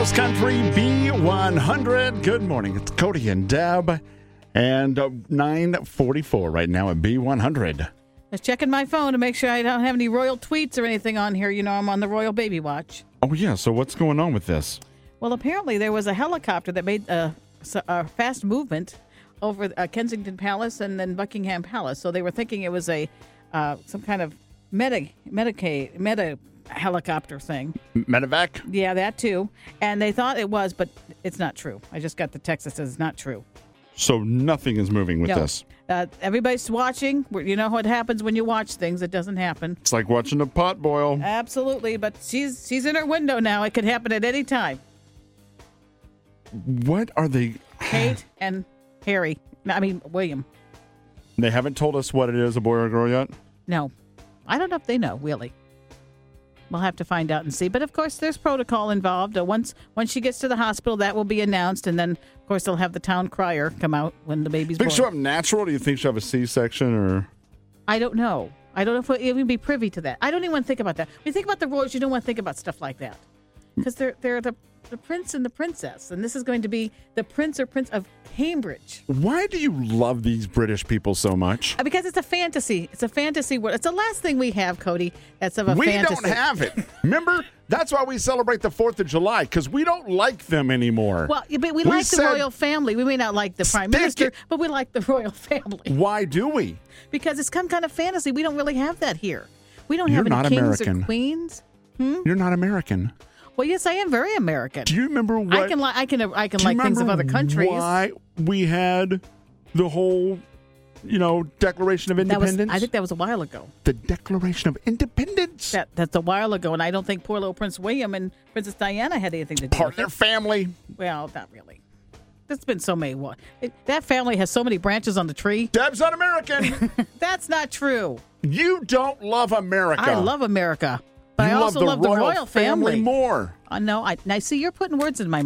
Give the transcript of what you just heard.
Girls Country B100. Good morning. It's Cody and Deb. And 9:44 right now at B100. Just checking my phone to make sure I don't have any royal tweets or anything on here. You know, I'm on the royal baby watch. Oh, yeah. So what's going on with this? Well, apparently there was a helicopter that made a fast movement over Kensington Palace and then Buckingham Palace. So they were thinking it was some kind of meta helicopter thing. Medevac? Yeah, that too. And they thought it was, but it's not true. I just got the text that says it's not true. So nothing is moving with this. Everybody's watching. You know what happens when you watch things. It doesn't happen. It's like watching a pot boil. Absolutely. But she's in her window now. It could happen at any time. What are they? Kate and William. They haven't told us what it is, a boy or a girl yet? No. I don't know if they know, really. We'll have to find out and see. But, of course, there's protocol involved. Once she gets to the hospital, that will be announced. And then, of course, they'll have the town crier come out when the baby's born. Think she'll have natural? Do you think she'll have a C-section? Or? I don't know. I don't know if we'll even be privy to that. I don't even want to think about that. When you think about the royals, you don't want to think about stuff like that. Because they're the prince and the princess. And this is going to be the prince or prince of Cambridge. Why do you love these British people so much? Because it's a fantasy. It's a fantasy world. It's the last thing we have, Cody, that's of a fantasy. We don't have it. Remember? That's why we celebrate the 4th of July, because we don't like them anymore. Well, but we like the royal family. We may not like the prime minister, but we like the royal family. Why do we? Because it's some kind of fantasy. We don't really have that here. We don't have any kings or queens. You're not American. Well, yes, I am very American. Do you remember what? I can like things of other countries. Why we had the whole, Declaration of Independence? I think that was a while ago. The Declaration of Independence. That's a while ago, and I don't think poor little Prince William and Princess Diana had anything to do with it. Part of their family. Well, not really. There's been so many. That family has so many branches on the tree. Deb's un-American. That's not true. You don't love America. I love America. But I also love the royal family more. No, I see you're putting words in my mouth.